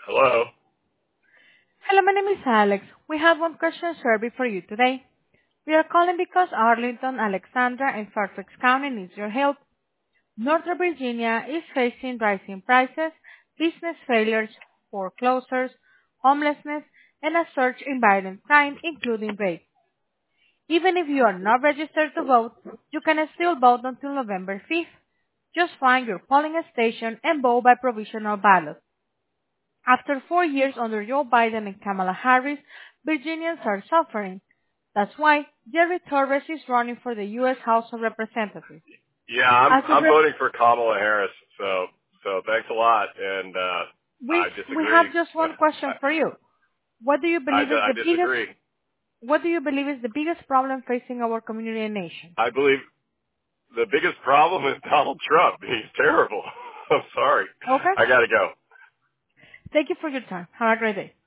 Hello. Hello, my name is Alex. We have one question survey for you today. We are calling because Arlington, Alexandra, and Fairfax County needs your help. Northern Virginia is facing rising prices, business failures, foreclosures, homelessness, and a surge in violent crime, including rape. Even if you are not registered to vote, you can still vote until November 5th. Just find your polling station and vote by provisional ballot. After 4 years under Joe Biden and Kamala Harris, Virginians are suffering. That's why Jerry Torres is running for the U.S. House of Representatives. Yeah, As a I'm rep- voting for Kamala Harris. So thanks a lot. And I we disagree. have just one question for you. What do you believe is I the biggest disagree. what do you believe is the biggest problem facing our community and nation? I believe the biggest problem is Donald Trump. He's terrible. I'm sorry. Okay? I gotta go. Thank you for your time. Have a great day.